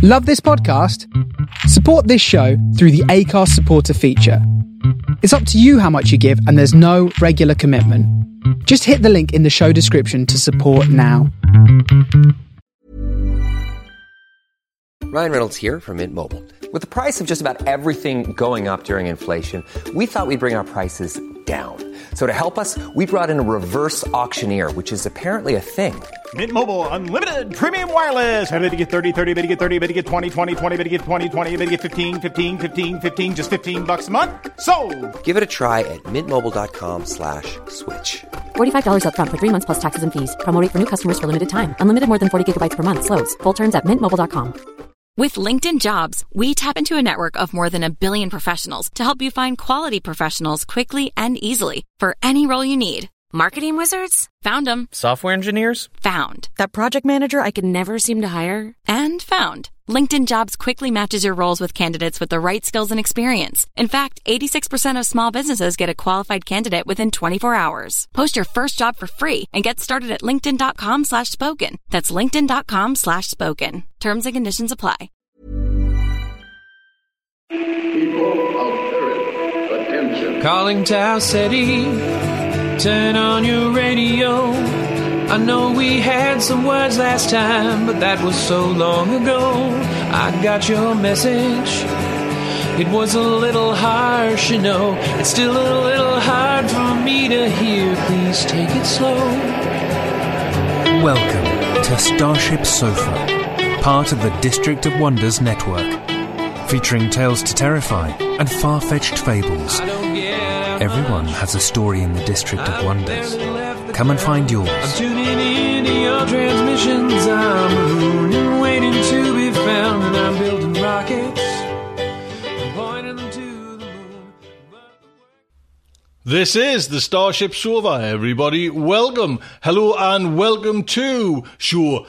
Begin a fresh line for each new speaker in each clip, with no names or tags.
Love this podcast? Support this show through the Acast supporter feature. It's up to you how much you give, and there's no regular commitment. Just hit the link in the show description to support now.
Ryan Reynolds here from Mint Mobile. With the price of just about everything going up during inflation, we thought we'd bring our prices down. So to help us, we brought in a reverse auctioneer, which is apparently a thing.
Mint Mobile Unlimited Premium Wireless. How to get 30, 30, bit to get 30, bit to get 20, 20, 20, bit to get 20, 20, bit to get 15, 15, 15, 15, just $15 a month? Sold!
Give it a try at mintmobile.com/switch.
$45 up front for 3 months plus taxes and fees. Promo rate for new customers for limited time. Unlimited more than 40 gigabytes per month. Slows full terms at mintmobile.com.
With LinkedIn Jobs, we tap into a network of more than 1 billion professionals to help you find quality professionals quickly and easily for any role you need. Marketing wizards? Found them.
Software engineers?
Found. That project manager I could never seem to hire? And found. LinkedIn Jobs quickly matches your roles with candidates with the right skills and experience. In fact, 86% of small businesses get a qualified candidate within 24 hours. Post your first job for free and get started at linkedin.com/spoken. That's linkedin.com/spoken. Terms and conditions apply.
People of Earth, attention.
Calling Tau City, turn on your radio. I know we had some words last time, but that was so long ago. I got your message. It was a little harsh, you know. It's still a little hard for me to hear. Please take it slow.
Welcome to Starship Sofa, part of the District of Wonders network, featuring tales to terrify and far-fetched fables. Everyone has a story in the District of Wonders. Come and find yours.
I'm tuning in to your transmissions. I'm marooned and waiting to be found, and I'm building rockets and pointing them to the moon.
This is the Starship Sofa, everybody. Welcome, hello, and welcome to show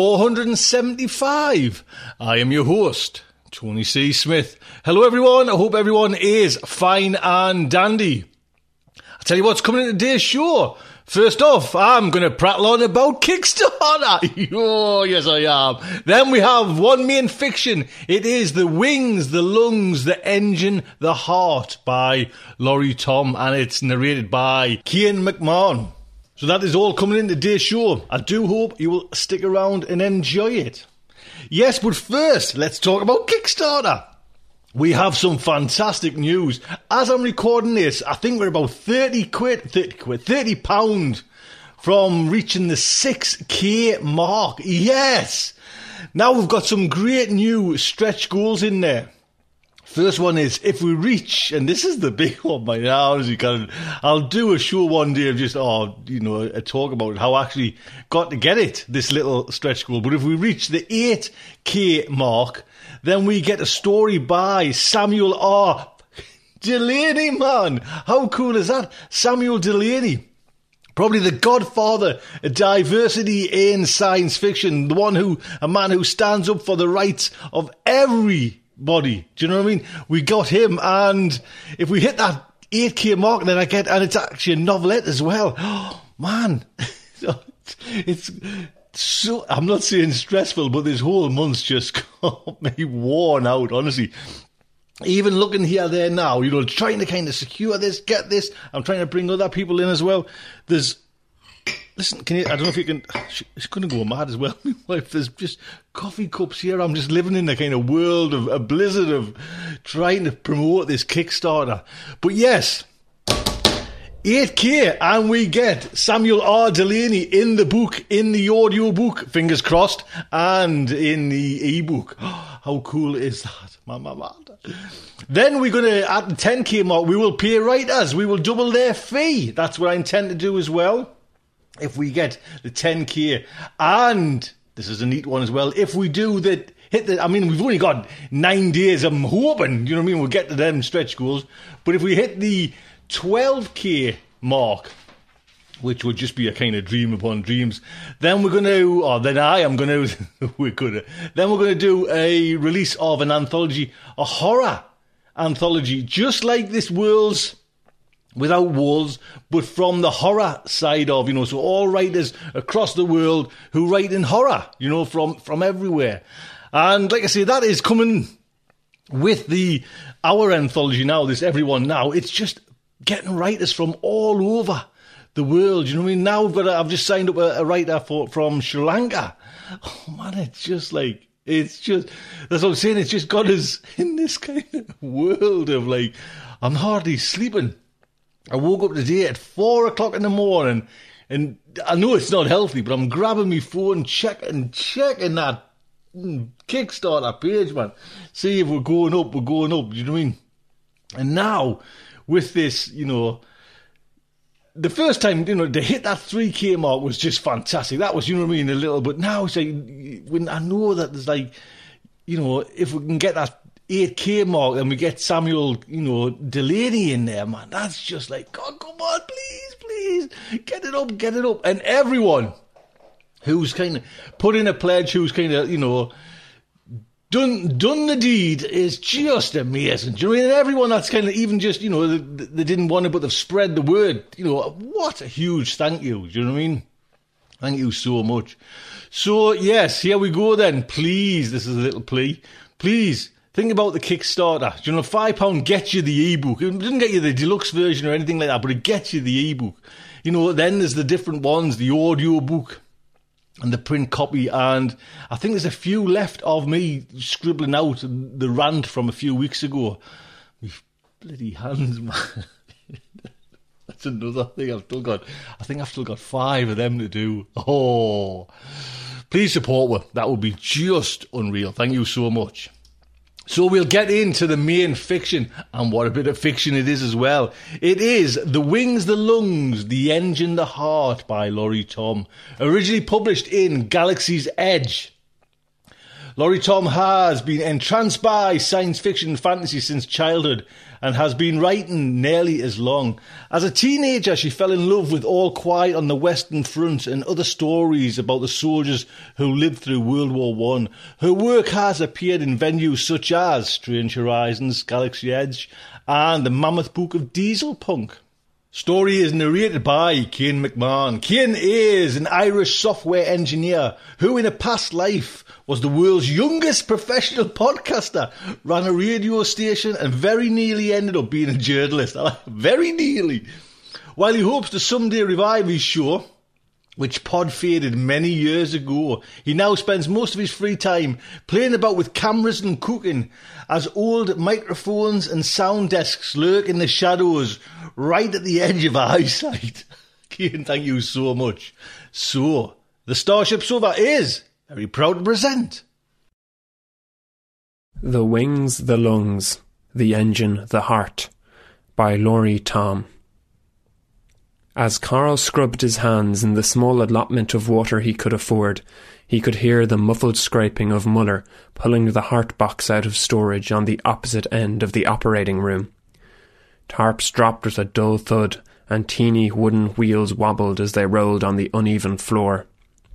475. I am your host, Tony C. Smith. Hello, everyone. I hope everyone is fine and dandy. I'll tell you what's coming in today's show. First off, I'm going to prattle on about Kickstarter. Oh, yes, I am. Then we have one main fiction. It is The Wings, the Lungs, the Engine, the Heart by Laurie Tom, and it's narrated by Cian McMahon. So that is all coming in today's show. I do hope you will stick around and enjoy it. Yes, but first, let's talk about Kickstarter. We have some fantastic news. As I'm recording this, I think we're about £30 from reaching the 6k mark. Yes! Now we've got some great new stretch goals in there. First one is, if we reach, and this is the big one by now, as you can, I'll do a show one day of just, a talk about how I actually got to get it, this little stretch goal. But if we reach the 8k mark, then we get a story by Samuel R. Delany, man. How cool is that? Samuel Delany. Probably the godfather of diversity in science fiction. A man who stands up for the rights of everybody. Do you know what I mean? We got him, and if we hit that 8k mark, then and it's actually a novelette as well. Oh, man. It's so, I'm not saying stressful, but this whole month's just got me worn out, honestly. Even looking here, there now, trying to kind of secure this, get this. I'm trying to bring other people in as well. Listen, I don't know if you can, it's going to go mad as well. My wife, there's just coffee cups here. I'm just living in a kind of world of a blizzard of trying to promote this Kickstarter. But yes, 8k, and we get Samuel R. Delany in the book, in the audio book, fingers crossed, and in the ebook. How cool is that? Then we're going to, at the 10k mark, we will pay writers. We will double their fee. That's what I intend to do as well. If we get the 10k, and this is a neat one as well, if we do we've only got 9 days, I'm hoping, we'll get to them stretch goals, but if we hit the 12k mark, which would just be a kind of dream upon dreams, then we're going to, we're going to do a release of an anthology, a horror anthology, just like this Worlds Without Walls, but from the horror side of, so all writers across the world who write in horror, from everywhere. And like I say, that is coming with our anthology now, this Everyone Now. It's just getting writers from all over the world. You know what I mean? Now I've just signed up a writer from Sri Lanka. Oh man, that's what I'm saying. It's just got us in this kind of world of like, I'm hardly sleeping. I woke up today at 4 o'clock in the morning, and I know it's not healthy, but I'm grabbing my phone, checking that Kickstarter page, man. See if we're going up, you know what I mean? And now, with this, you know, the first time, you know, to hit that 3K mark was just fantastic. That was, you know what I mean, a little, but now it's like, when I know that there's like, you know, if we can get that 8K mark and we get Samuel, you know, Delaney in there, man, that's just like, God, come on, please, get it up. And everyone who's kind of put in a pledge, who's kind of, you know, done the deed is just amazing. Do you know what I mean? And everyone that's kind of even just, you know, they didn't want it, but they've spread the word. You know, what a huge thank you. Do you know what I mean? Thank you so much. So, yes, here we go then. Please, this is a little plea. Please, think about the Kickstarter. Do you know, £5 gets you the ebook. It doesn't get you the deluxe version or anything like that, but it gets you the ebook. You know, then there's the different ones, the audio book and the print copy, and I think there's a few left of me scribbling out the rant from a few weeks ago. My bloody hands, man. That's another thing I've still got 5 of them to do. Oh, please support me. That would be just unreal. Thank you so much. So we'll get into the main fiction, and what a bit of fiction it is as well. It is The Wings, the Lungs, the Engine, the Heart by Laurie Tom, originally published in Galaxy's Edge. Laurie Tom has been entranced by science fiction and fantasy since childhood and has been writing nearly as long. As a teenager, she fell in love with All Quiet on the Western Front and other stories about the soldiers who lived through World War I. Her work has appeared in venues such as Strange Horizons, Galaxy Edge, and the Mammoth Book of Diesel Punk. Story is narrated by Kane McMahon. Kane is an Irish software engineer who in a past life was the world's youngest professional podcaster, ran a radio station and very nearly ended up being a journalist. Very nearly. While he hopes to someday revive his show, which pod faded many years ago, he now spends most of his free time playing about with cameras and cooking as old microphones and sound desks lurk in the shadows right at the edge of eyesight. Cian, thank you so much. So, the Starship Sofa is very proud to present
The Wings, the Lungs, the Engine, the Heart by Laurie Tom. As Carl scrubbed his hands in the small allotment of water he could afford, he could hear the muffled scraping of Muller pulling the heart box out of storage on the opposite end of the operating room. Tarps dropped with a dull thud, and teeny wooden wheels wobbled as they rolled on the uneven floor.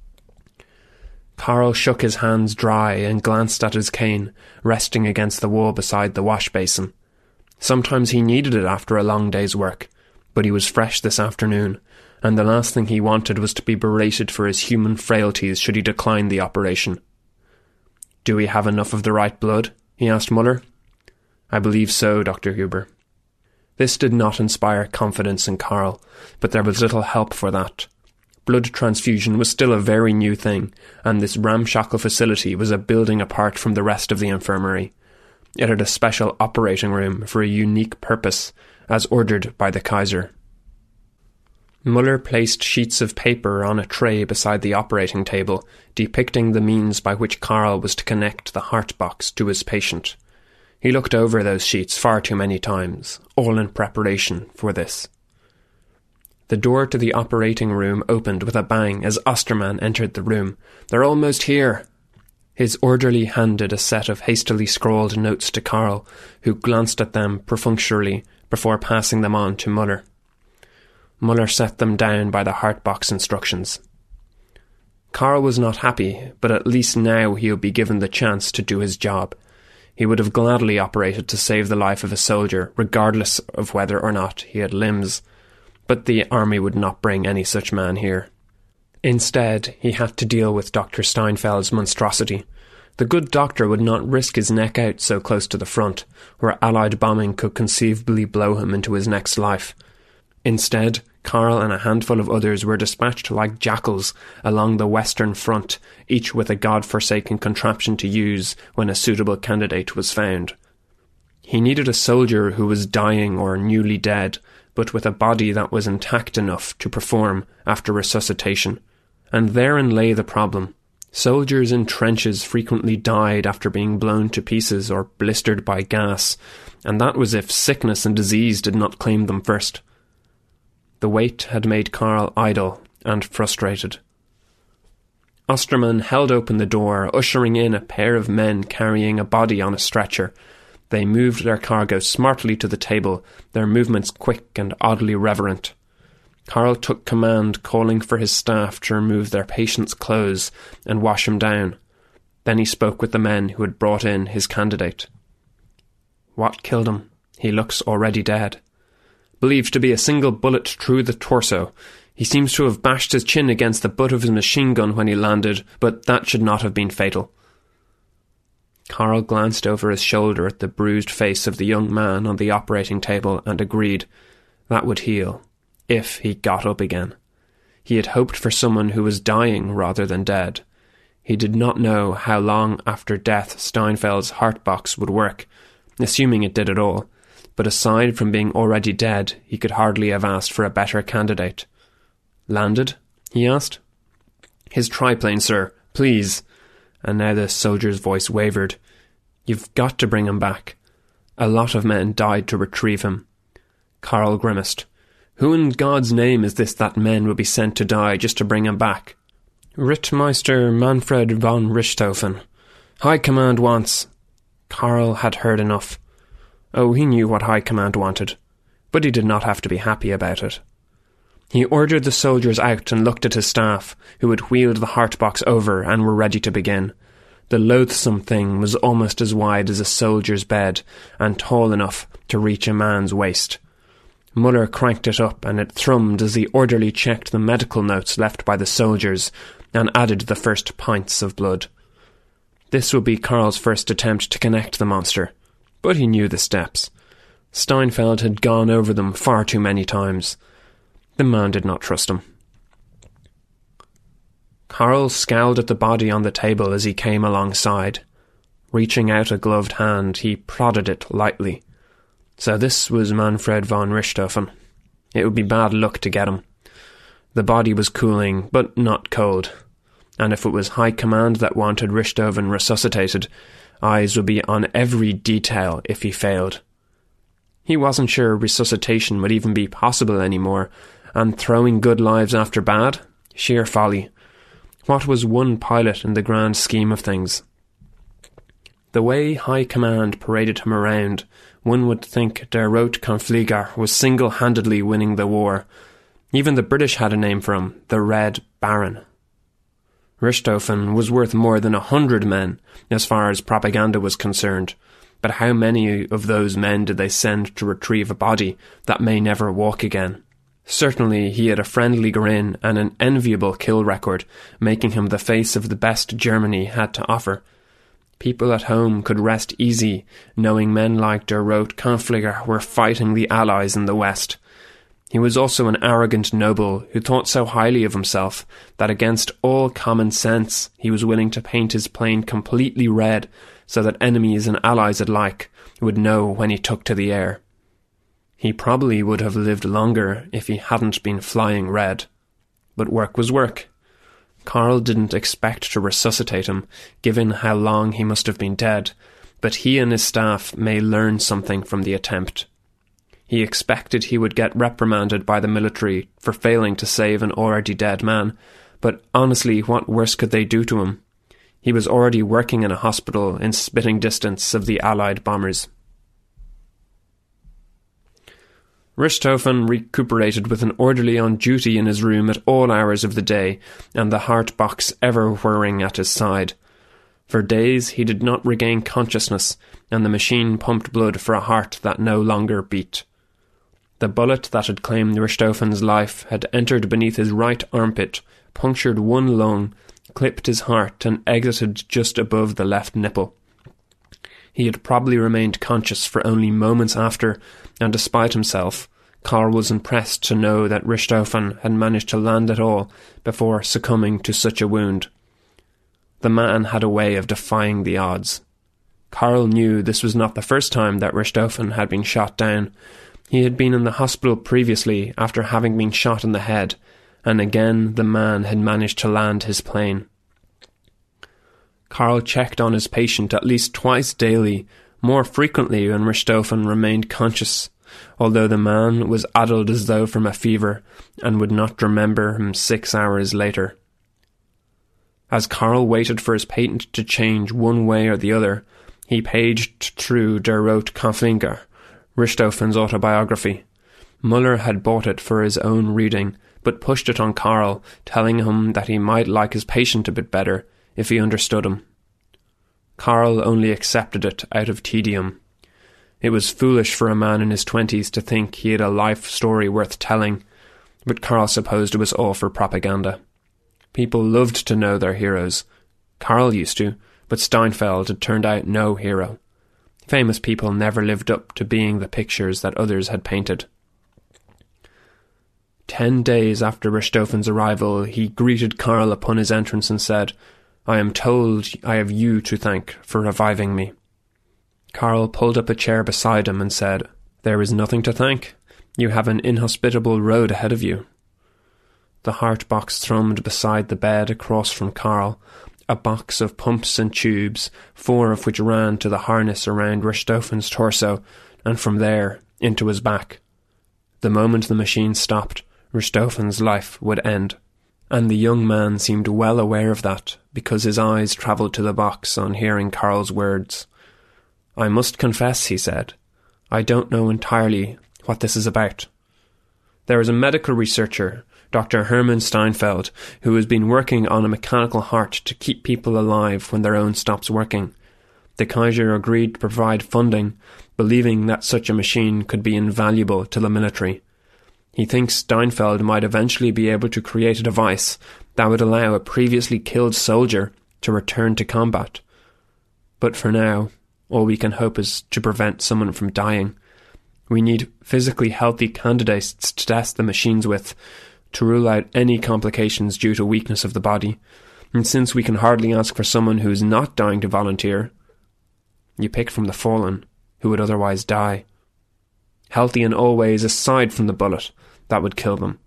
Carl shook his hands dry and glanced at his cane, resting against the wall beside the wash basin. Sometimes he needed it after a long day's work, but he was fresh this afternoon, and the last thing he wanted was to be berated for his human frailties should he decline the operation. "Do we have enough of the right blood?" he asked Muller. "I believe so, Dr. Huber." This did not inspire confidence in Carl, but there was little help for that. Blood transfusion was still a very new thing, and this ramshackle facility was a building apart from the rest of the infirmary. It had a special operating room for a unique purpose, as ordered by the Kaiser. Muller placed sheets of paper on a tray beside the operating table, depicting the means by which Carl was to connect the heart box to his patient. He looked over those sheets far too many times, all in preparation for this. The door to the operating room opened with a bang as Osterman entered the room. "They're almost here." His orderly handed a set of hastily scrawled notes to Carl, who glanced at them perfunctorily before passing them on to Muller. Muller set them down by the heart box instructions. Carl was not happy, but at least now he would be given the chance to do his job. He would have gladly operated to save the life of a soldier, regardless of whether or not he had limbs. But the army would not bring any such man here. Instead, he had to deal with Dr. Steinfeld's monstrosity. The good doctor would not risk his neck out so close to the front, where Allied bombing could conceivably blow him into his next life. Instead, Karl and a handful of others were dispatched like jackals along the Western Front, each with a god-forsaken contraption to use when a suitable candidate was found. He needed a soldier who was dying or newly dead, but with a body that was intact enough to perform after resuscitation. And therein lay the problem. Soldiers in trenches frequently died after being blown to pieces or blistered by gas, and that was if sickness and disease did not claim them first. The weight had made Karl idle and frustrated. Osterman held open the door, ushering in a pair of men carrying a body on a stretcher. They moved their cargo smartly to the table, their movements quick and oddly reverent. Karl took command, calling for his staff to remove their patient's clothes and wash him down. Then he spoke with the men who had brought in his candidate. "What killed him? He looks already dead. Believed to be a single bullet through the torso. He seems to have bashed his chin against the butt of his machine gun when he landed, but that should not have been fatal." Karl glanced over his shoulder at the bruised face of the young man on the operating table and agreed. That would heal, if he got up again. He had hoped for someone who was dying rather than dead. He did not know how long after death Steinfeld's heart box would work, assuming it did at all, but aside from being already dead, he could hardly have asked for a better candidate. "Landed?" he asked. "His triplane, sir, please." And now the soldier's voice wavered. "You've got to bring him back. A lot of men died to retrieve him." Karl grimaced. "Who in God's name is this that men will be sent to die just to bring him back?" "Rittmeister Manfred von Richthofen. High Command wants—" Karl had heard enough. Oh, he knew what High Command wanted, but he did not have to be happy about it. He ordered the soldiers out and looked at his staff, who had wheeled the heart box over and were ready to begin. The loathsome thing was almost as wide as a soldier's bed, and tall enough to reach a man's waist. Muller cranked it up, and it thrummed as the orderly checked the medical notes left by the soldiers, and added the first pints of blood. This would be Karl's first attempt to connect the monster, but he knew the steps. Steinfeld had gone over them far too many times. The man did not trust him. Karl scowled at the body on the table as he came alongside. Reaching out a gloved hand, he prodded it lightly. So this was Manfred von Richthofen. It would be bad luck to get him. The body was cooling, but not cold. And if it was High Command that wanted Richthofen resuscitated, eyes would be on every detail if he failed. He wasn't sure resuscitation would even be possible anymore, and throwing good lives after bad? Sheer folly. What was one pilot in the grand scheme of things? The way High Command paraded him around, one would think Der Rote Kampflieger was single-handedly winning the war. Even the British had a name for him, the Red Baron. Richthofen was worth more than 100 men, as far as propaganda was concerned, but how many of those men did they send to retrieve a body that may never walk again? Certainly he had a friendly grin and an enviable kill record, making him the face of the best Germany had to offer. People at home could rest easy, knowing men like Der Rote Kampflieger were fighting the Allies in the West. He was also an arrogant noble who thought so highly of himself that against all common sense he was willing to paint his plane completely red so that enemies and allies alike would know when he took to the air. He probably would have lived longer if he hadn't been flying red. But work was work. Karl didn't expect to resuscitate him, given how long he must have been dead, but he and his staff may learn something from the attempt. He expected he would get reprimanded by the military for failing to save an already dead man, but honestly, what worse could they do to him? He was already working in a hospital in spitting distance of the Allied bombers. Richthofen recuperated with an orderly on duty in his room at all hours of the day, and the heart box ever whirring at his side. For days he did not regain consciousness, and the machine pumped blood for a heart that no longer beat. The bullet that had claimed Richthofen's life had entered beneath his right armpit, punctured one lung, clipped his heart and exited just above the left nipple. He had probably remained conscious for only moments after, and despite himself, Karl was impressed to know that Richthofen had managed to land it all before succumbing to such a wound. The man had a way of defying the odds. Karl knew this was not the first time that Richthofen had been shot down. He had been in the hospital previously after having been shot in the head, and again the man had managed to land his plane. Karl checked on his patient at least twice daily, more frequently when Richthofen remained conscious, although the man was addled as though from a fever and would not remember him 6 hours later. As Karl waited for his patient to change one way or the other, he paged through Der Rote Kampflinger, Richthofen's autobiography. Muller had bought it for his own reading, but pushed it on Karl, telling him that he might like his patient a bit better if he understood him. Karl only accepted it out of tedium. It was foolish for a man in his 20s to think he had a life story worth telling, but Karl supposed it was all for propaganda. People loved to know their heroes. Karl used to, but Steinfeld had turned out no hero. Famous people never lived up to being the pictures that others had painted. 10 days after Richthofen's arrival, he greeted Karl upon his entrance and said, "I am told I have you to thank for reviving me." Karl pulled up a chair beside him and said, "There is nothing to thank. You have an inhospitable road ahead of you." The heart box thrummed beside the bed across from Karl, a box of pumps and tubes, 4 of which ran to the harness around Richthofen's torso, and from there into his back. The moment the machine stopped, Richthofen's life would end. And the young man seemed well aware of that, because his eyes travelled to the box on hearing Karl's words. "I must confess," he said, "I don't know entirely what this is about. There is a medical researcher, Dr. Hermann Steinfeld, who has been working on a mechanical heart to keep people alive when their own stops working. The Kaiser agreed to provide funding, believing that such a machine could be invaluable to the military. He thinks Steinfeld might eventually be able to create a device that would allow a previously killed soldier to return to combat. But for now, all we can hope is to prevent someone from dying. We need physically healthy candidates to test the machines with, to rule out any complications due to weakness of the body. And since we can hardly ask for someone who's not dying to volunteer, you pick from the fallen, who would otherwise die. Healthy in all ways aside from the bullet that would kill them.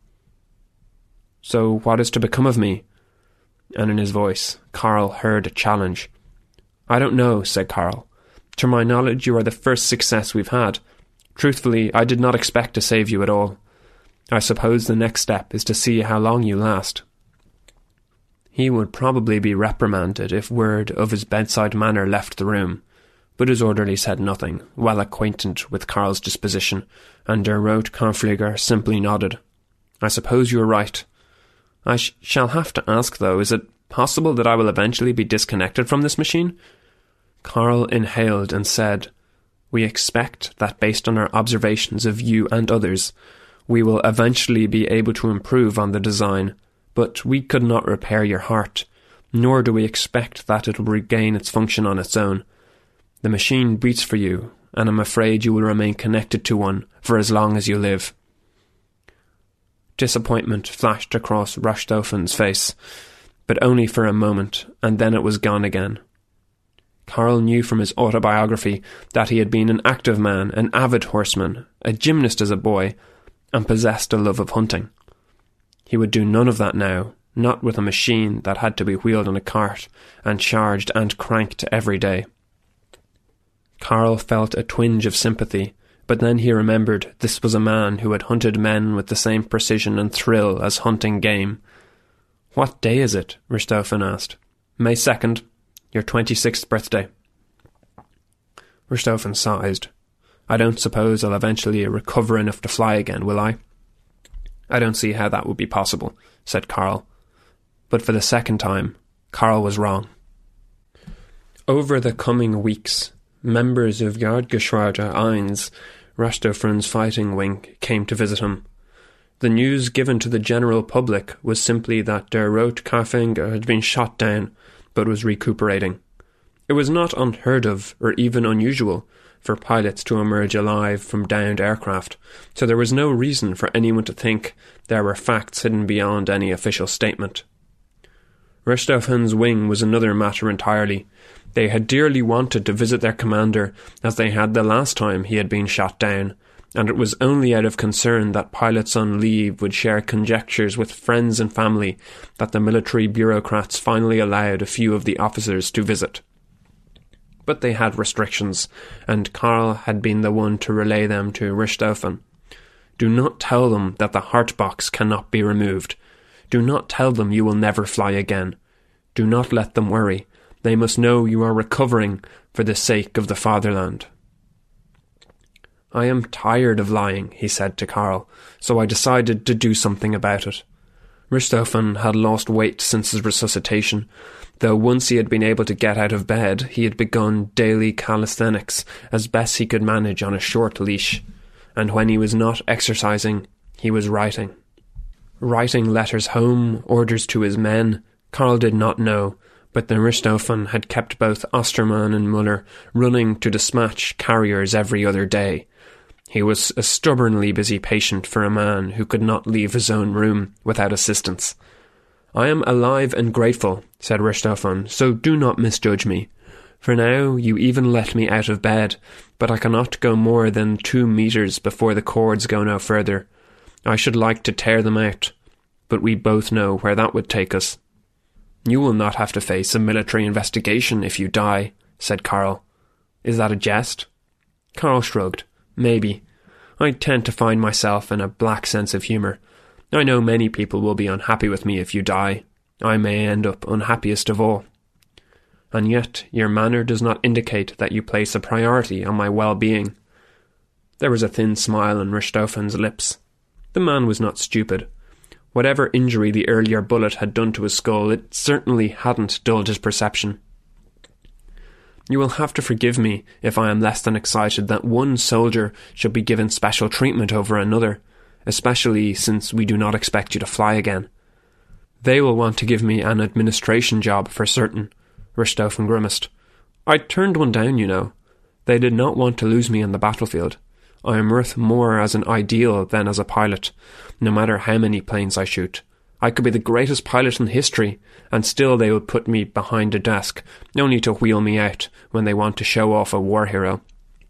So what is to become of me?" And in his voice, Karl heard a challenge. "I don't know," said Karl. "To my knowledge, you are the first success we've had. Truthfully, I did not expect to save you at all. I suppose the next step is to see how long you last." He would probably be reprimanded if word of his bedside manner left the room, but his orderly said nothing, well acquainted with Karl's disposition, and Der Rote Kampflinger simply nodded. "I suppose you are right. I shall have to ask, though, is it possible that I will eventually be disconnected from this machine?" Karl inhaled and said, "We expect that based on our observations of you and others, we will eventually be able to improve on the design, but we could not repair your heart, nor do we expect that it will regain its function on its own. The machine beats for you, and I'm afraid you will remain connected to one for as long as you live." Disappointment flashed across Richthofen's face, but only for a moment, and then it was gone again. Karl knew from his autobiography that he had been an active man, an avid horseman, a gymnast as a boy, and possessed a love of hunting. He would do none of that now, not with a machine that had to be wheeled on a cart and charged and cranked every day. Karl felt a twinge of sympathy, but then he remembered this was a man who had hunted men with the same precision and thrill as hunting game. "What day is it?" Richthofen asked. "May 2nd, your 26th birthday." Richthofen sighed. "I don't suppose I'll eventually recover enough to fly again, will I?" "I don't see how that would be possible," said Karl. But for the second time, Karl was wrong. Over the coming weeks, members of Jagdgeschwader 1, Richthofen's fighting wing, came to visit him. The news given to the general public was simply that Der Rote Kafinger had been shot down, but was recuperating. It was not unheard of, or even unusual, for pilots to emerge alive from downed aircraft, so there was no reason for anyone to think there were facts hidden beyond any official statement. Richthofen's wing was another matter entirely. They had dearly wanted to visit their commander, as they had the last time he had been shot down, and it was only out of concern that pilots on leave would share conjectures with friends and family that the military bureaucrats finally allowed a few of the officers to visit. But they had restrictions, and Karl had been the one to relay them to Richthofen. Do not tell them that the heart box cannot be removed. Do not tell them you will never fly again. Do not let them worry. They must know you are recovering for the sake of the fatherland. I am tired of lying, he said to Karl, so I decided to do something about it. Richthofen had lost weight since his resuscitation, though once he had been able to get out of bed, he had begun daily calisthenics as best he could manage on a short leash, and when he was not exercising, he was writing. Writing letters home, orders to his men, Karl did not know, but the Richthofen had kept both Ostermann and Müller running to dispatch carriers every other day. He was a stubbornly busy patient for a man who could not leave his own room without assistance. I am alive and grateful, said Richthofen, so do not misjudge me. For now you even let me out of bed, but I cannot go more than 2 meters before the cords go no further. I should like to tear them out, but we both know where that would take us. You will not have to face a military investigation if you die, said Karl. Is that a jest? Karl shrugged. Maybe. I tend to find myself in a black sense of humour. I know many people will be unhappy with me if you die. I may end up unhappiest of all. And yet your manner does not indicate that you place a priority on my well-being. There was a thin smile on Richthofen's lips. The man was not stupid. Whatever injury the earlier bullet had done to his skull, it certainly hadn't dulled his perception. You will have to forgive me if I am less than excited that one soldier should be given special treatment over another, especially since we do not expect you to fly again. They will want to give me an administration job for certain, Richthofen grimaced. I turned one down, you know. They did not want to lose me on the battlefield. I am worth more as an ideal than as a pilot, no matter how many planes I shoot. I could be the greatest pilot in history, and still they would put me behind a desk, only to wheel me out when they want to show off a war hero.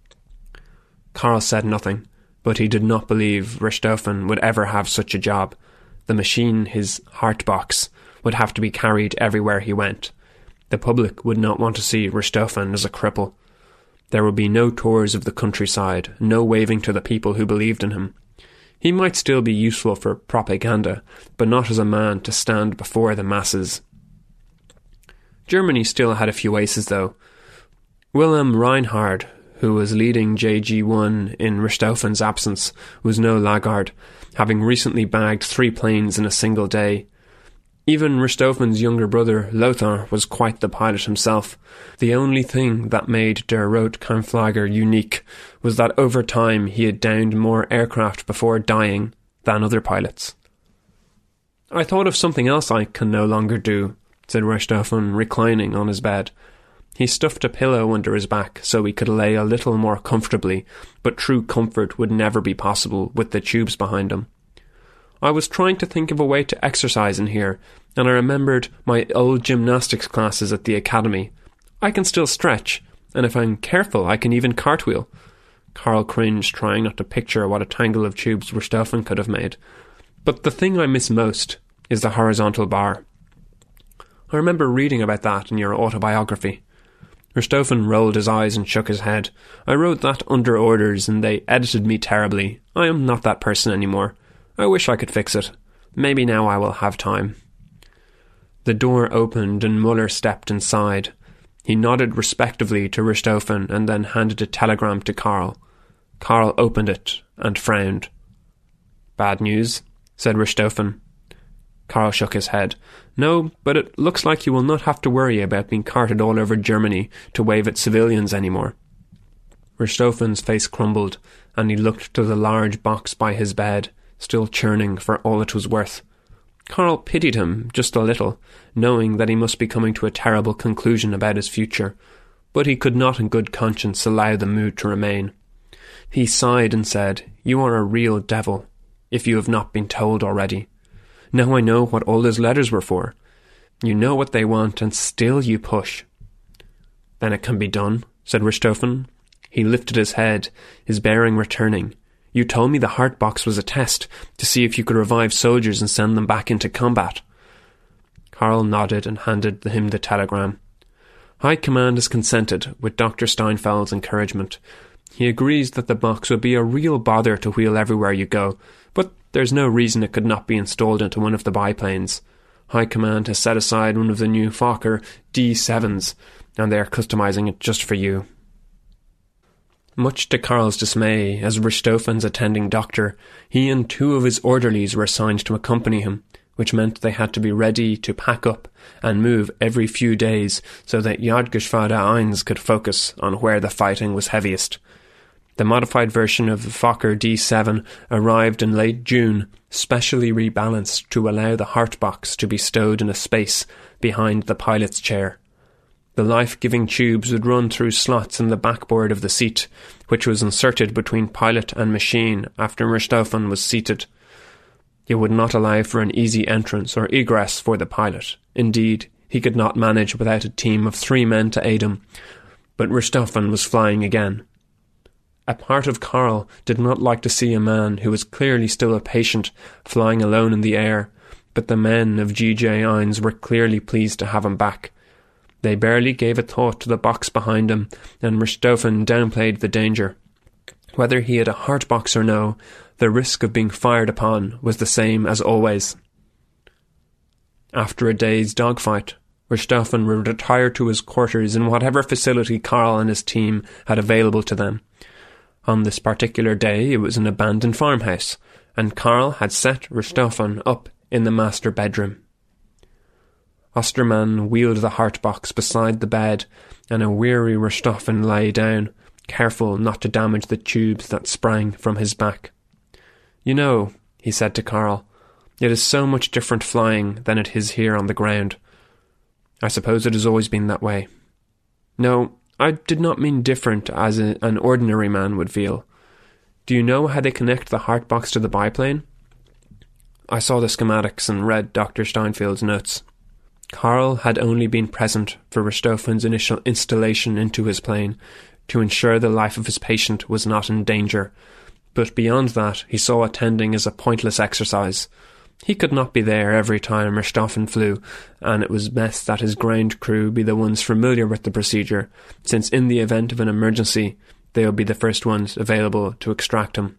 Karl said nothing, but he did not believe Richthofen would ever have such a job. The machine, his heart box, would have to be carried everywhere he went. The public would not want to see Richthofen as a cripple. There would be no tours of the countryside, no waving to the people who believed in him. He might still be useful for propaganda, but not as a man to stand before the masses. Germany still had a few aces, though. Wilhelm Reinhard, who was leading JG-1 in Richthofen's absence, was no laggard, having recently bagged 3 planes in a single day. Even Richthofen's younger brother, Lothar, was quite the pilot himself. The only thing that made Der Rote Kampfflieger unique was that over time he had downed more aircraft before dying than other pilots. I thought of something else I can no longer do, said Richthofen, reclining on his bed. He stuffed a pillow under his back so he could lay a little more comfortably, but true comfort would never be possible with the tubes behind him. I was trying to think of a way to exercise in here, and I remembered my old gymnastics classes at the academy. I can still stretch, and if I'm careful I can even cartwheel. Karl cringed, trying not to picture what a tangle of tubes Richthofen could have made. But the thing I miss most is the horizontal bar. I remember reading about that in your autobiography. Richthofen rolled his eyes and shook his head. I wrote that under orders and they edited me terribly. I am not that person anymore. I wish I could fix it. Maybe now I will have time. The door opened and Müller stepped inside. He nodded respectively to Richthofen and then handed a telegram to Karl. Karl opened it and frowned. Bad news, said Richthofen. Karl shook his head. No, but it looks like you will not have to worry about being carted all over Germany to wave at civilians anymore. Richthofen's face crumbled, and he looked to the large box by his bed, still churning for all it was worth. Karl pitied him just a little, knowing that he must be coming to a terrible conclusion about his future, but he could not in good conscience allow the mood to remain. He sighed and said, "You are a real devil, if you have not been told already. Now I know what all those letters were for. You know what they want, and still you push." "Then it can be done," said Richthofen. He lifted his head, his bearing returning. "You told me the heart box was a test, to see if you could revive soldiers and send them back into combat." Karl nodded and handed him the telegram. "High Command has consented, with Dr. Steinfeld's encouragement. He agrees that the box would be a real bother to wheel everywhere you go, but there's no reason it could not be installed into one of the biplanes. High Command has set aside one of the new Fokker D7s, and they are customizing it just for you." Much to Karl's dismay, as Richthofen's attending doctor, he and 2 of his orderlies were assigned to accompany him, which meant they had to be ready to pack up and move every few days so that Jagdgeschwader 1 could focus on where the fighting was heaviest. The modified version of the Fokker D7 arrived in late June, specially rebalanced to allow the heart box to be stowed in a space behind the pilot's chair. The life-giving tubes would run through slots in the backboard of the seat, which was inserted between pilot and machine after Richthofen was seated. It would not allow for an easy entrance or egress for the pilot. Indeed, he could not manage without a team of 3 men to aid him. But Richthofen was flying again. A part of Karl did not like to see a man who was clearly still a patient flying alone in the air, but the men of GJ1 were clearly pleased to have him back. They barely gave a thought to the box behind him, and Richthofen downplayed the danger. Whether he had a heart box or no, the risk of being fired upon was the same as always. After a day's dogfight, Richthofen would retire to his quarters in whatever facility Karl and his team had available to them. On this particular day it was an abandoned farmhouse, and Karl had set Richthofen up in the master bedroom. Ostermann wheeled the heart box beside the bed, and a weary Richthofen lay down, careful not to damage the tubes that sprang from his back. "You know," he said to Karl, "it is so much different flying than it is here on the ground. I suppose it has always been that way." "No, I did not mean different as an ordinary man would feel. Do you know how they connect the heart box to the biplane?" I saw the schematics and read Dr. Steinfeld's notes. Karl had only been present for Richthofen's initial installation into his plane to ensure the life of his patient was not in danger, but beyond that he saw attending as a pointless exercise. He could not be there every time Richthofen flew, and it was best that his ground crew be the ones familiar with the procedure, since in the event of an emergency they would be the first ones available to extract him.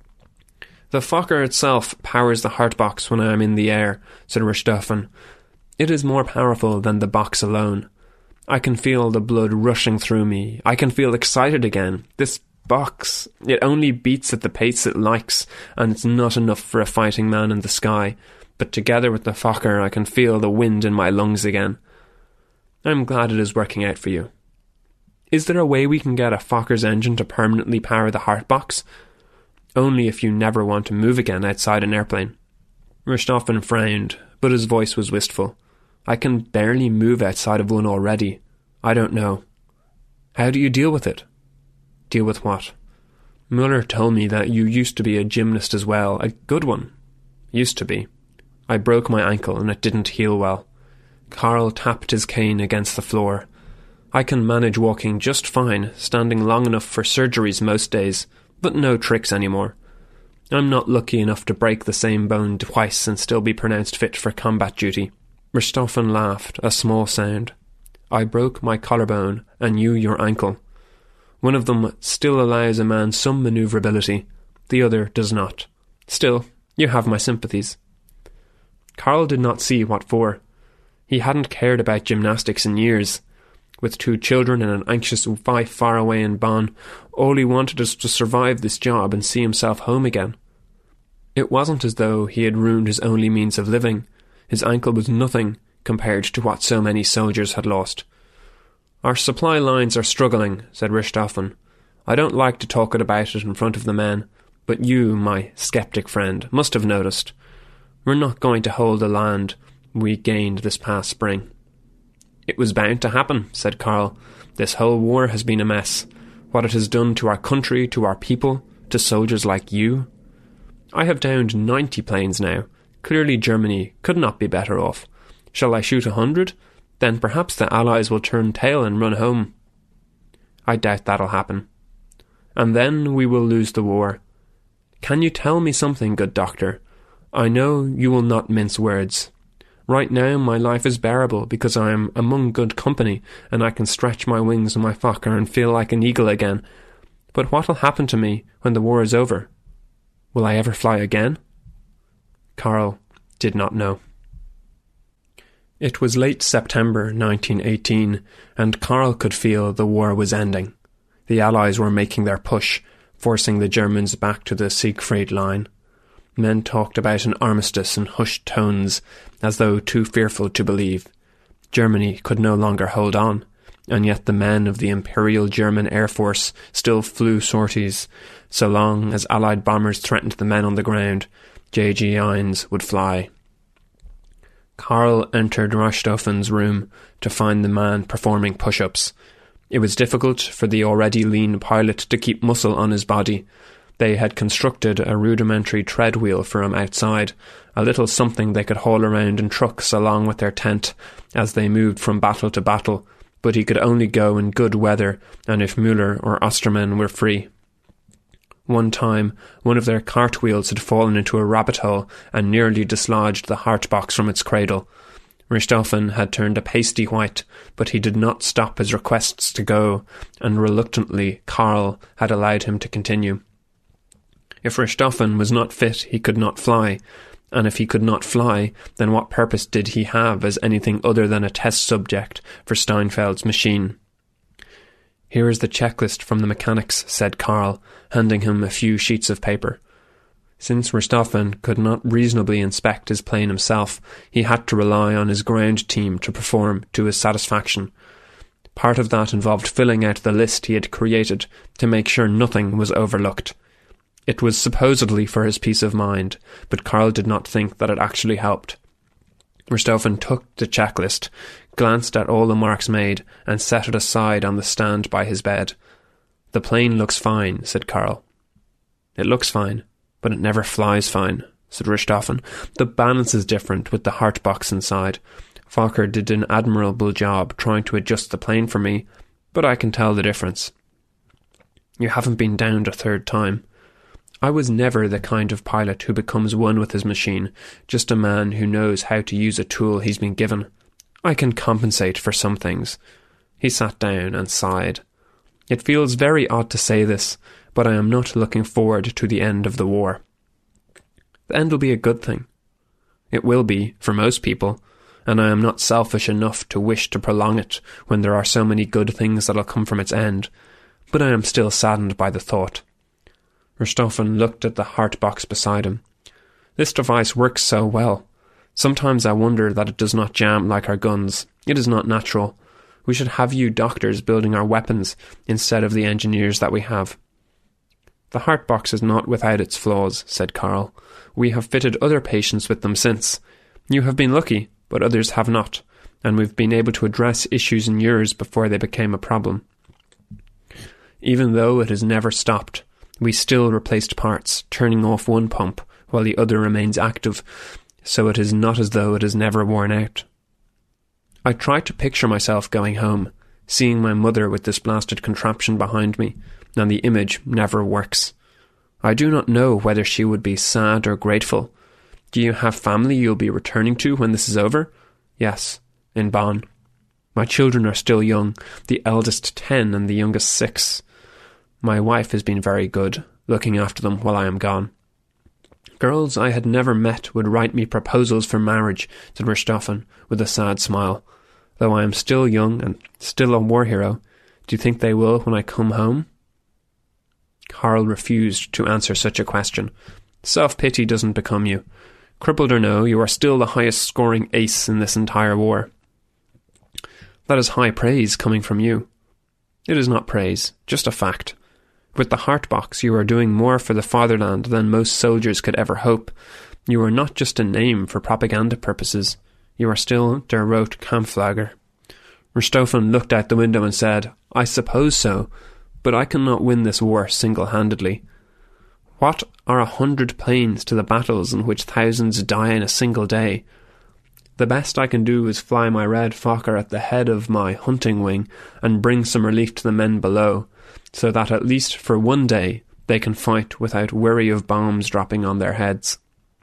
"The Fokker itself powers the heart box when I am in the air," said Richthofen. "It is more powerful than the box alone. I can feel the blood rushing through me. I can feel excited again. This box, it only beats at the pace it likes, and it's not enough for a fighting man in the sky. But together with the Fokker, I can feel the wind in my lungs again. I'm glad it is working out for you. Is there a way we can get a Fokker's engine to permanently power the heart box? Only if you never want to move again outside an airplane." Richthofen frowned, but his voice was wistful. "I can barely move outside of one already. I don't know." "How do you deal with it?" "Deal with what?" "Muller told me that you used to be a gymnast as well, a good one." "Used to be. I broke my ankle and it didn't heal well." Karl tapped his cane against the floor. "I can manage walking just fine, standing long enough for surgeries most days, but no tricks anymore. I'm not lucky enough to break the same bone twice and still be pronounced fit for combat duty." Richthofen laughed, a small sound. "I broke my collarbone and you your ankle. One of them still allows a man some manoeuvrability, the other does not. Still, you have my sympathies." Karl did not see what for. He hadn't cared about gymnastics in years. With 2 children and an anxious wife far away in Bonn, all he wanted was to survive this job and see himself home again. It wasn't as though he had ruined his only means of living. His ankle was nothing compared to what so many soldiers had lost. "Our supply lines are struggling," said Richthofen. "I don't like to talk about it in front of the men, But you, my sceptic friend, must have noticed. We're not going to hold the land we gained this past spring." "It was bound to happen," said Karl. "This whole war has been a mess. What it has done to our country, to our people, to soldiers like you. I have downed 90 planes now. Clearly Germany could not be better off. Shall I shoot 100? Then perhaps the Allies will turn tail and run home." "I doubt that'll happen. And then we will lose the war. Can you tell me something, good doctor? I know you will not mince words. Right now my life is bearable because I am among good company and I can stretch my wings on my Fokker and feel like an eagle again. But what will happen to me when the war is over? Will I ever fly again?" Karl did not know. It was late September 1918, and Karl could feel the war was ending. The Allies were making their push, forcing the Germans back to the Siegfried Line. Men talked about an armistice in hushed tones, as though too fearful to believe. Germany could no longer hold on, and yet the men of the Imperial German Air Force still flew sorties. So long as Allied bombers threatened the men on the ground, JG1s would fly. Karl entered Richtofen's room to find the man performing push-ups. It was difficult for the already lean pilot to keep muscle on his body. They had constructed a rudimentary tread wheel for him outside, a little something they could haul around in trucks along with their tent as they moved from battle to battle, but he could only go in good weather and if Müller or Ostermann were free. One time, one of their cartwheels had fallen into a rabbit hole and nearly dislodged the heart box from its cradle. Richthofen had turned a pasty white, but he did not stop his requests to go, and reluctantly Karl had allowed him to continue. If Richthofen was not fit, he could not fly, and if he could not fly, then what purpose did he have as anything other than a test subject for Steinfeld's machine? "Here is the checklist from the mechanics," said Karl, handing him a few sheets of paper. Since Richthofen could not reasonably inspect his plane himself, he had to rely on his ground team to perform to his satisfaction. Part of that involved filling out the list he had created to make sure nothing was overlooked. It was supposedly for his peace of mind, but Karl did not think that it actually helped. Richthofen took the checklist, glanced at all the marks made, and set it aside on the stand by his bed. "The plane looks fine," said Karl. "It looks fine, but it never flies fine," said Richthofen. "The balance is different with the heart box inside. Fokker did an admirable job trying to adjust the plane for me, but I can tell the difference." "You haven't been downed a third time." "I was never the kind of pilot who becomes one with his machine, just a man who knows how to use a tool he's been given. I can compensate for some things." He sat down and sighed. "It feels very odd to say this, but I am not looking forward to the end of the war." "The end will be a good thing." "It will be, for most people, and I am not selfish enough to wish to prolong it when there are so many good things that'll come from its end, but I am still saddened by the thought." Richthofen looked at the heart box beside him. "This device works so well. Sometimes I wonder that it does not jam like our guns. It is not natural. We should have you doctors building our weapons instead of the engineers that we have." "The heart box is not without its flaws," said Karl. "We have fitted other patients with them since. You have been lucky, but others have not, and we've been able to address issues in yours before they became a problem. Even though it has never stopped, we still replaced parts, turning off one pump while the other remains active, so it is not as though it is never worn out. I try to picture myself going home, seeing my mother with this blasted contraption behind me, and the image never works. I do not know whether she would be sad or grateful. Do you have family you'll be returning to when this is over?" "Yes, in Bonn. My children are still young, the eldest 10 and the youngest 6. My wife has been very good, looking after them while I am gone." "Girls I had never met would write me proposals for marriage," said Richthofen, with a sad smile. "Though I am still young and still a war hero, do you think they will when I come home?" Karl refused to answer such a question. Self-pity doesn't become you. Crippled or no, you are still the highest-scoring ace in this entire war. "That is high praise coming from you." "It is not praise, just a fact. With the Hartbox, you are doing more for the fatherland than most soldiers could ever hope. You are not just a name for propaganda purposes. You are still Der Rote Kampfflager. Richthofen looked out the window and said, I suppose so, but I cannot win this war single-handedly. What are 100 planes to the battles in which thousands die in a single day? The best I can do is fly my red Fokker at the head of my hunting wing and bring some relief to the men below, so that at least for one day they can fight without worry of bombs dropping on their heads.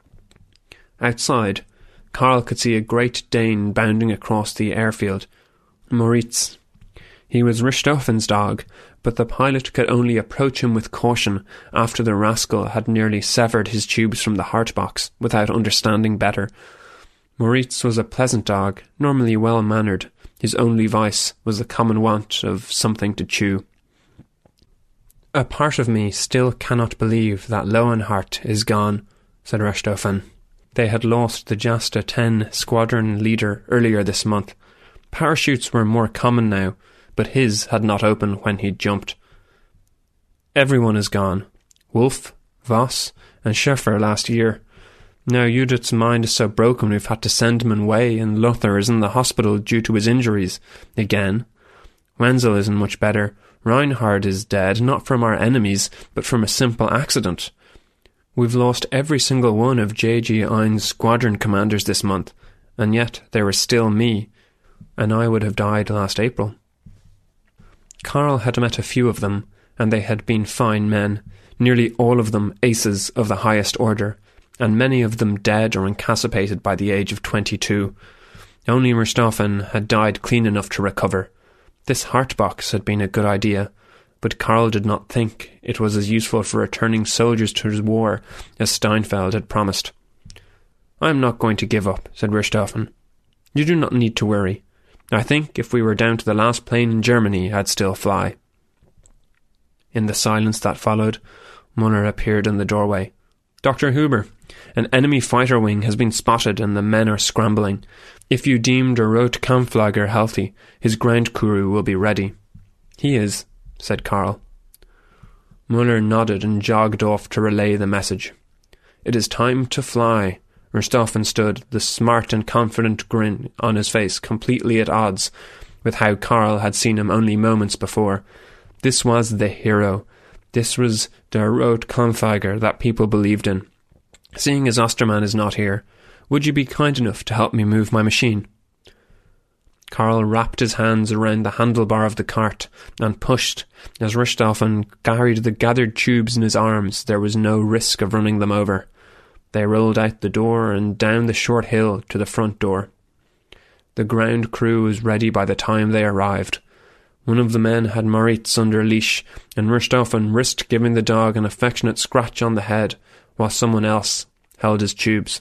Outside, Karl could see a Great Dane bounding across the airfield. Moritz. He was Richthofen's dog, but the pilot could only approach him with caution after the rascal had nearly severed his tubes from the Hartbox without understanding better. Moritz was a pleasant dog, normally well-mannered. His only vice was the common want of something to chew. A part of me still cannot believe that Lowenhart is gone, said Richthofen. They had lost the Jasta 10 squadron leader earlier this month. Parachutes were more common now, but his had not opened when he jumped. Everyone is gone. Wolf, Voss, and Schäfer last year. Now Judith's mind is so broken we've had to send him away, and Lothar is in the hospital due to his injuries. Again. Wenzel isn't much better. Reinhard is dead, not from our enemies, but from a simple accident. We've lost every single one of J.G. Ein's squadron commanders this month, and yet there was still me, and I would have died last April. Karl had met a few of them, and they had been fine men, nearly all of them aces of the highest order, and many of them dead or incapacitated by the age of 22. Only Richthofen had died clean enough to recover. This Hartbox had been a good idea, but Karl did not think it was as useful for returning soldiers to his war as Steinfeld had promised. I am not going to give up, said Richthofen. You do not need to worry. I think if we were down to the last plane in Germany, I'd still fly. In the silence that followed, Muller appeared in the doorway. Dr. Huber, an enemy fighter wing has been spotted and the men are scrambling. If you deem Der Rote Kampfflager healthy, his ground crew will be ready. He is, said Karl. Muller nodded and jogged off to relay the message. It is time to fly. Richthofen stood, the smart and confident grin on his face completely at odds with how Karl had seen him only moments before. This was the hero. This was Der Rote Kampfflager that people believed in. Seeing as Ostermann is not here, would you be kind enough to help me move my machine? Karl wrapped his hands around the handlebar of the cart and pushed. As Richthofen carried the gathered tubes in his arms, there was no risk of running them over. They rolled out the door and down the short hill to the front door. The ground crew was ready by the time they arrived. One of the men had Moritz under leash, and Richthofen risked giving the dog an affectionate scratch on the head, while someone else held his tubes.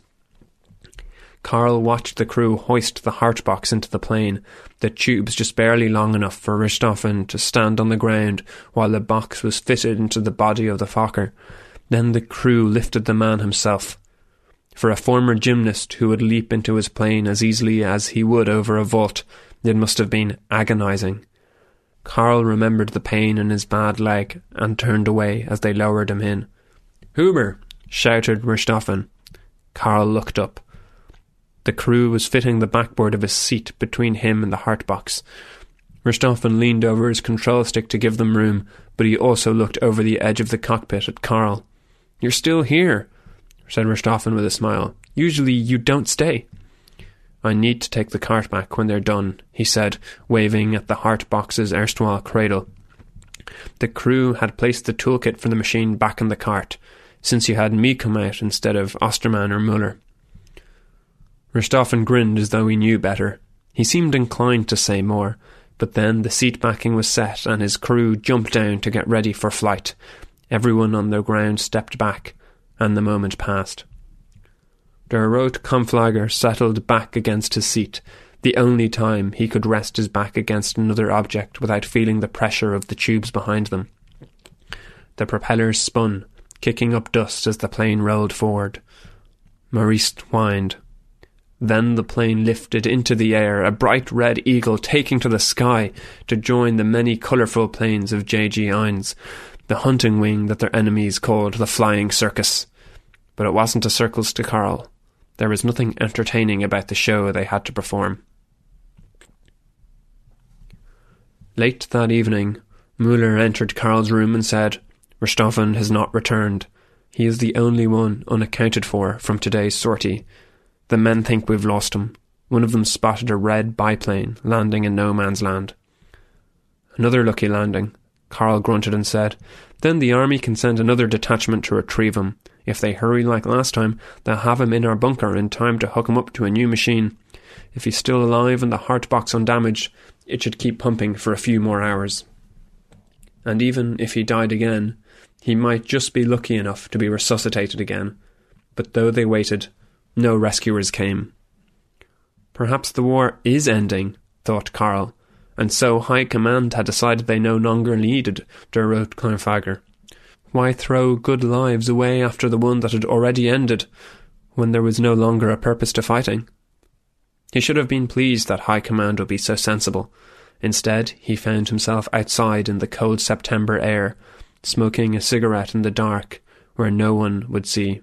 Karl watched the crew hoist the Hartbox into the plane, the tubes just barely long enough for Richthofen to stand on the ground while the box was fitted into the body of the Fokker. Then the crew lifted the man himself. For a former gymnast who would leap into his plane as easily as he would over a vault, it must have been agonizing. Karl remembered the pain in his bad leg and turned away as they lowered him in. "Huber!" shouted Richthofen. Karl looked up. The crew was fitting the backboard of his seat between him and the Hartbox. Richthofen leaned over his control stick to give them room, but he also looked over the edge of the cockpit at Karl. "You're still here," said Richthofen with a smile. "Usually you don't stay." "I need to take the cart back when they're done," he said, waving at the Hartbox's erstwhile cradle. The crew had placed the toolkit for the machine back in the cart, since you had me come out instead of Ostermann or Müller. Richthofen grinned as though he knew better. He seemed inclined to say more, but then the seat backing was set and his crew jumped down to get ready for flight. Everyone on the ground stepped back, and the moment passed. Der Rote Kampfflager settled back against his seat, the only time he could rest his back against another object without feeling the pressure of the tubes behind them. The propellers spun, kicking up dust as the plane rolled forward. Maurice whined. Then the plane lifted into the air, a bright red eagle taking to the sky to join the many colourful planes of J.G. Ein's. The the hunting wing that their enemies called the Flying Circus. But it wasn't a circus to Karl. There was nothing entertaining about the show they had to perform. Late that evening, Müller entered Karl's room and said, "Richthofen has not returned. He is the only one unaccounted for from today's sortie. The men think we've lost him. One of them spotted a red biplane landing in no man's land." "Another lucky landing," Karl grunted and said. "Then the army can send another detachment to retrieve him. If they hurry like last time, they'll have him in our bunker in time to hook him up to a new machine. If he's still alive and the heart box undamaged, it should keep pumping for a few more hours. And even if he died again, he might just be lucky enough to be resuscitated again." But though they waited, no rescuers came. Perhaps the war is ending, thought Karl, and so High Command had decided they no longer needed Der Rotkranfäger. Why throw good lives away after the one that had already ended, when there was no longer a purpose to fighting? He should have been pleased that High Command would be so sensible. Instead, he found himself outside in the cold September air, smoking a cigarette in the dark, where no one would see.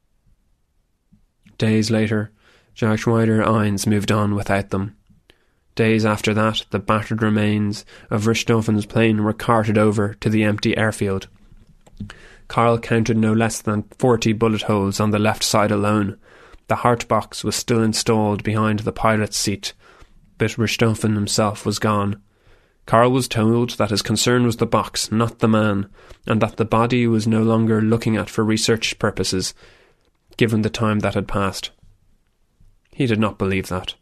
Days later, Jagdschwader-1 moved on without them. Days after that, the battered remains of Richthofen's plane were carted over to the empty airfield. Karl counted no less than 40 bullet holes on the left side alone. The heart box was still installed behind the pilot's seat, but Richthofen himself was gone. Karl was told that his concern was the box, not the man, and that the body was no longer looking at for research purposes, given the time that had passed. He did not believe that.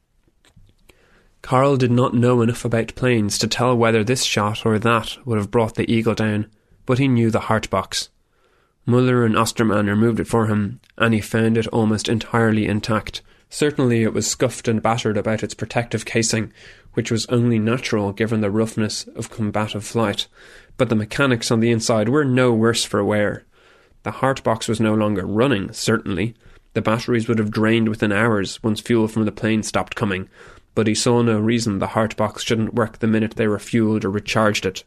Karl did not know enough about planes to tell whether this shot or that would have brought the Eagle down, but he knew the heart box. Müller and Ostermann removed it for him, and he found it almost entirely intact. Certainly it was scuffed and battered about its protective casing, which was only natural given the roughness of combative flight, but the mechanics on the inside were no worse for wear. The heart box was no longer running, certainly. The batteries would have drained within hours once fuel from the plane stopped coming, but he saw no reason the heart box shouldn't work the minute they refueled or recharged it.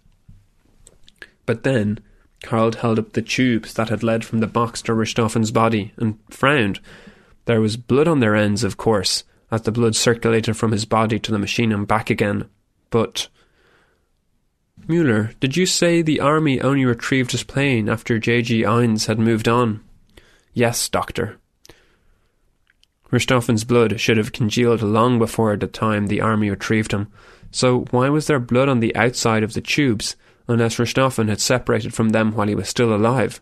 But then Karl held up the tubes that had led from the box to Richthofen's body and frowned. There was blood on their ends, of course, as the blood circulated from his body to the machine and back again. But... "Müller, did you say the army only retrieved his plane after JG-1 had moved on?" "Yes, Doctor." Richthofen's blood should have congealed long before the time the army retrieved him, so why was there blood on the outside of the tubes, unless Richthofen had separated from them while he was still alive?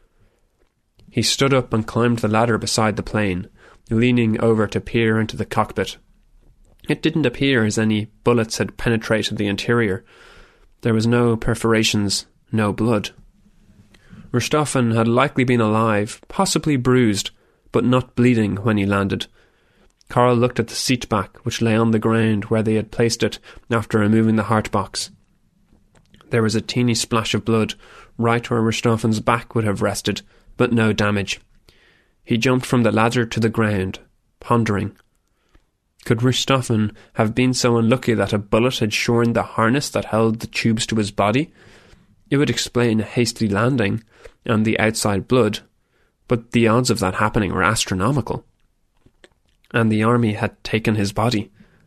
He stood up and climbed the ladder beside the plane, leaning over to peer into the cockpit. It didn't appear as any bullets had penetrated the interior. There was no perforations, no blood. Richthofen had likely been alive, possibly bruised, but not bleeding when he landed. Karl looked at the seat back, which lay on the ground where they had placed it after removing the heart box. There was a teeny splash of blood, right where Richthofen's back would have rested, but no damage. He jumped from the ladder to the ground, pondering. Could Richthofen have been so unlucky that a bullet had shorn the harness that held the tubes to his body? It would explain a hasty landing and the outside blood, but the odds of that happening were astronomical. And the army had taken his body.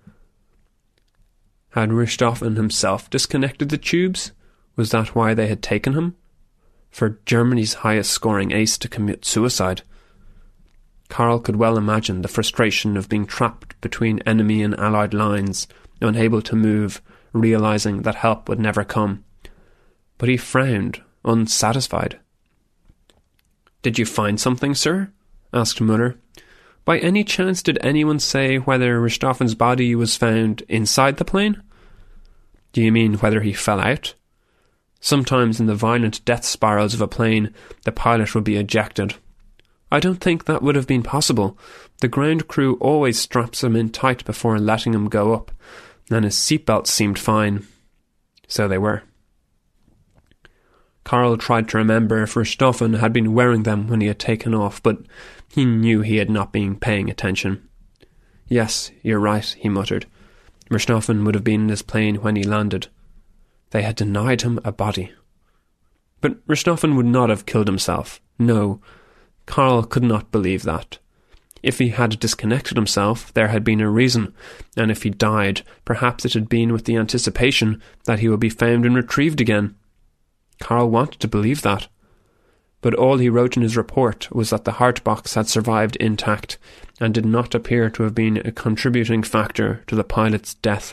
Had Richthofen himself disconnected the tubes? Was that why they had taken him? For Germany's highest-scoring ace to commit suicide? Karl could well imagine the frustration of being trapped between enemy and Allied lines, unable to move, realising that help would never come. But he frowned, unsatisfied. "Did you find something, sir?" asked Müller. "By any chance did anyone say whether Richthofen's body was found inside the plane?" "Do you mean whether he fell out?" Sometimes in the violent death spirals of a plane, the pilot would be ejected. "I don't think that would have been possible. The ground crew always straps him in tight before letting him go up, and his seatbelts seemed fine." So they were. Karl tried to remember if Richthofen had been wearing them when he had taken off, but he knew he had not been paying attention. "Yes, you're right," he muttered. "Richthofen would have been in his plane when he landed. They had denied him a body." But Richthofen would not have killed himself. No, Karl could not believe that. If he had disconnected himself, there had been a reason, and if he died, perhaps it had been with the anticipation that he would be found and retrieved again. Karl wanted to believe that. But all he wrote in his report was that the heart box had survived intact and did not appear to have been a contributing factor to the pilot's death.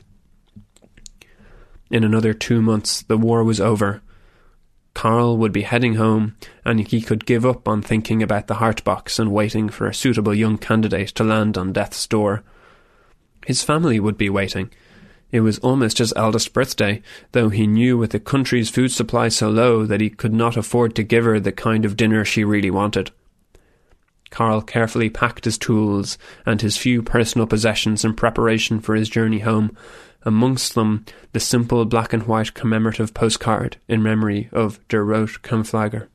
In another 2 months, the war was over. Karl would be heading home, and he could give up on thinking about the heart box and waiting for a suitable young candidate to land on death's door. His family would be waiting. It was almost his eldest birthday, though he knew with the country's food supply so low that he could not afford to give her the kind of dinner she really wanted. Karl carefully packed his tools and his few personal possessions in preparation for his journey home, amongst them the simple black and white commemorative postcard in memory of Der Rote Kampfflieger.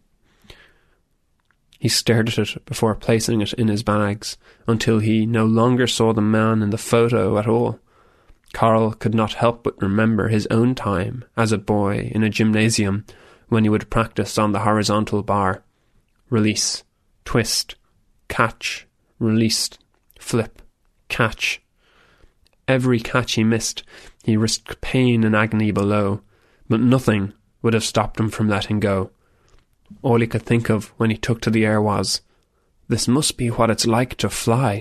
He stared at it before placing it in his bags, until he no longer saw the man in the photo at all. Karl could not help but remember his own time as a boy in a gymnasium when he would practice on the horizontal bar. Release, twist, catch, release, flip, catch. Every catch he missed, he risked pain and agony below, but nothing would have stopped him from letting go. All he could think of when he took to the air was, "This must be what it's like to fly."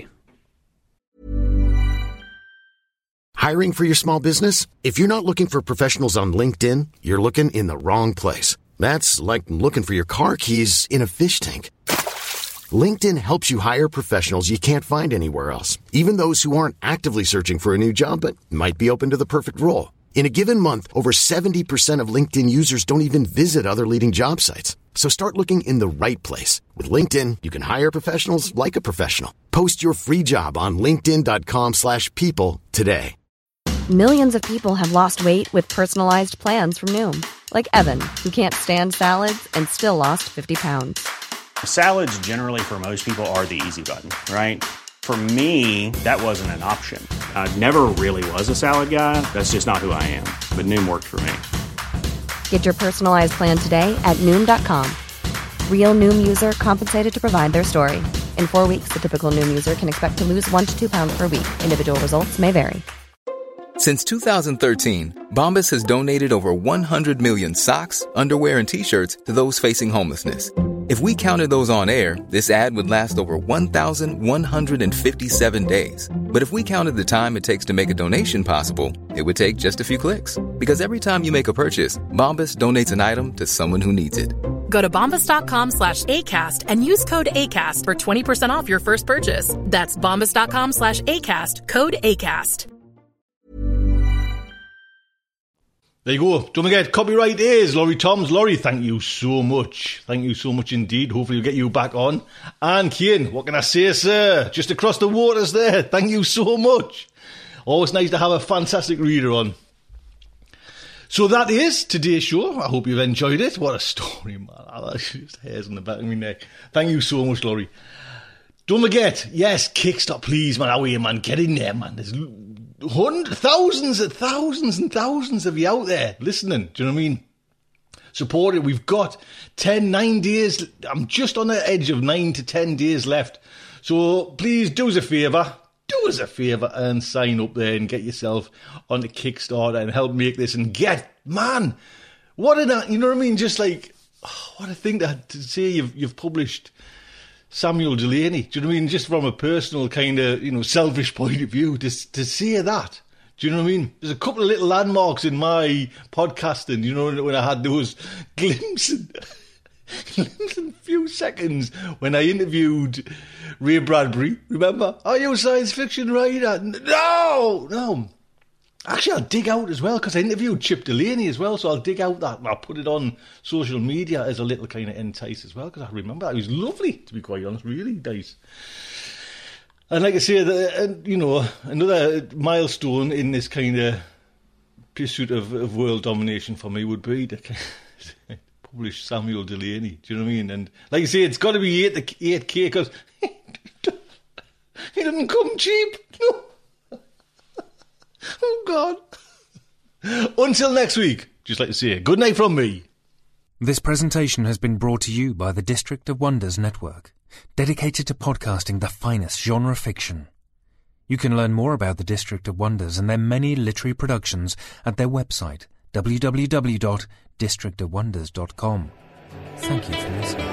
Hiring for your small business? If you're not looking for professionals on LinkedIn, you're looking in the wrong place. That's like looking for your car keys in a fish tank. LinkedIn helps you hire professionals you can't find anywhere else, even those who aren't actively searching for a new job but might be open to the perfect role. In a given month, over 70% of LinkedIn users don't even visit other leading job sites. So start looking in the right place. With LinkedIn, you can hire professionals like a professional. Post your free job on linkedin.com/people today.
Millions of people have lost weight with personalized plans from Noom. Like Evan, who can't stand salads and still lost 50 pounds.
Salads generally for most people are the easy button, right? For me, that wasn't an option. I never really was a salad guy. That's just not who I am. But Noom worked for me.
Get your personalized plan today at Noom.com. Real Noom user compensated to provide their story. In 4 weeks, the typical Noom user can expect to lose 1 to 2 pounds per week. Individual results may vary.
Since 2013, Bombas has donated over 100 million socks, underwear, and T-shirts to those facing homelessness. If we counted those on air, this ad would last over 1,157 days. But if we counted the time it takes to make a donation possible, it would take just a few clicks. Because every time you make a purchase, Bombas donates an item to someone who needs it.
Go to bombas.com/ACAST and use code ACAST for 20% off your first purchase. That's bombas.com/ACAST, code ACAST.
There you go. Don't forget, copyright is Laurie Toms. Laurie, thank you so much. Thank you so much indeed. Hopefully we'll get you back on. And Cian, what can I say, sir? Just across the waters there. Thank you so much. Always nice to have a fantastic reader on. So that is today's show. I hope you've enjoyed it. What a story, man. Just hairs on the back of my neck. Thank you so much, Laurie. Don't forget, yes, Kickstart, please, man. How are you, man? Get in there, man. There's thousands and thousands of you out there listening. Do you know what I mean? Support it. We've got 9 days. I'm just on the edge of 9 to 10 days left. So please do us a favour. Do us a favour and sign up there and get yourself on the Kickstarter and help make this and get, man, what an, you know what I mean? Just like, what a thing to say you've published Samuel Delaney. Do you know what I mean? Just from a personal kind of, selfish point of view, to say that. Do you know what I mean? There's a couple of little landmarks in my podcasting, when I had those glimpses, few seconds when I interviewed Ray Bradbury. Remember? Are you a science fiction writer? No. Actually, I'll dig out as well, because I interviewed Chip Delaney as well, so I'll dig out that. I'll put it on social media as a little kind of entice as well, because I remember that. It was lovely, to be quite honest, really nice. And like I say, another milestone in this kind of pursuit of world domination for me would be to publish Samuel Delaney. Do you know what I mean? And like I say, it's got to be 8K, because he doesn't come cheap. No. Oh, God. Until next week, just like to say, good night from me.
This presentation has been brought to you by the District of Wonders Network, dedicated to podcasting the finest genre fiction. You can learn more about the District of Wonders and their many literary productions at their website, www.districtofwonders.com. Thank you for listening.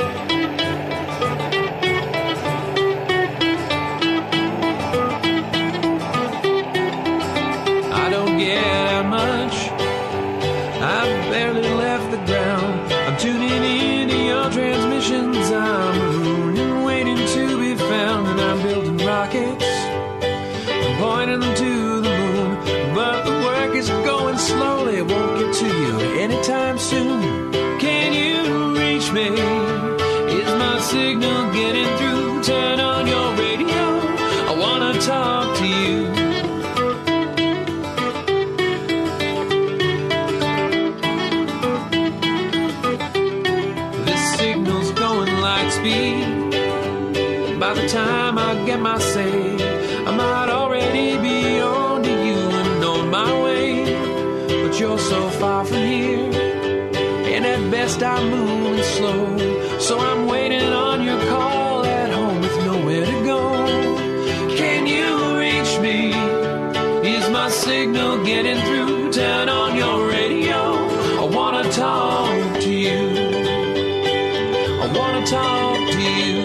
I don't get out much. I've barely left the ground. I'm tuning into your transmissions. I'm marooned and waiting to be found. And I'm building rockets, I'm pointing them to the moon. But the work is going slowly, won't get to you anytime soon. Can you reach me? Is my signal getting through? Turn on your radio, I wanna talk to you. By the time I get my say, I might already be on to you and on my way. But you're so far from here, and at best I'm moving slow. So I'm waiting on your call at home with nowhere to go. Can you reach me? Is my signal getting through? Turn on your radio, I wanna talk to you. I wanna talk to you.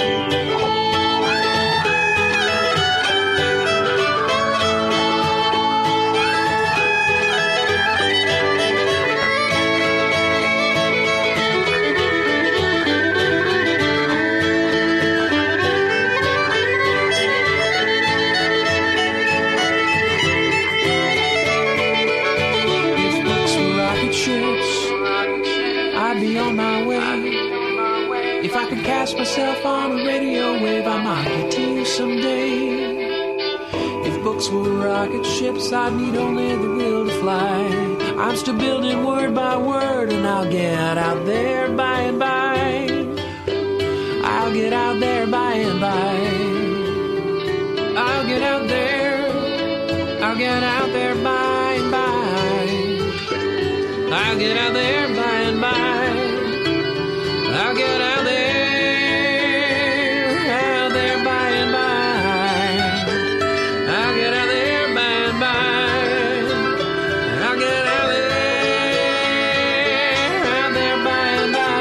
I'd be on my way. If I could cast myself on a radio wave, I might get to you someday. If books were rocket ships, I'd need only the will to fly. I'm still building word by word, and I'll get out there by and by. I'll get out there by and by. I'll get out there. I'll get out there by and by. I'll get out there by and by. I'll get out there by and by. I'll get out there by and by. I'll get out there by and by.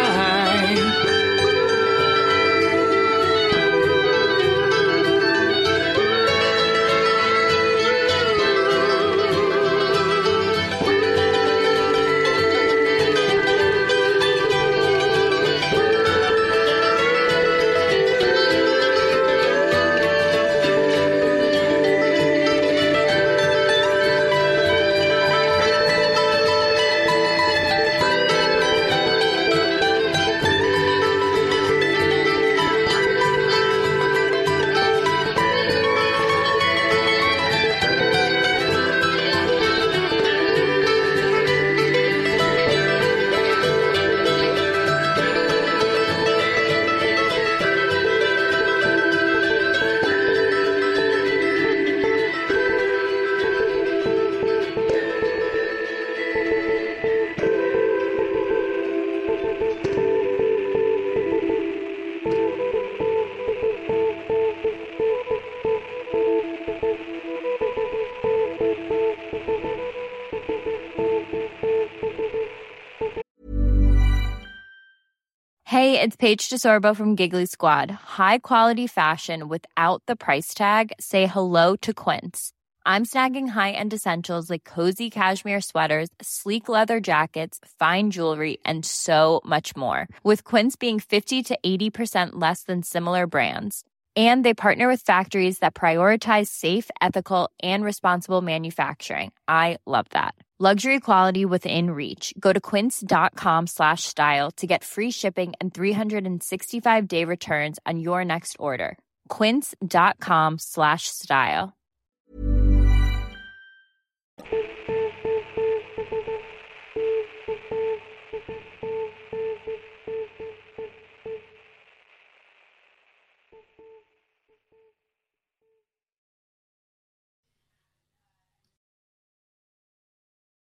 Hey, it's Paige DeSorbo from Giggly Squad. High quality fashion without the price tag. Say hello to Quince. I'm snagging high-end essentials like cozy cashmere sweaters, sleek leather jackets, fine jewelry, and so much more. With Quince being 50 to 80% less than similar brands. And they partner with factories that prioritize safe, ethical, and responsible manufacturing. I love that. Luxury quality within reach. Go to quince.com/style to get free shipping and 365-day returns on your next order. Quince.com/style.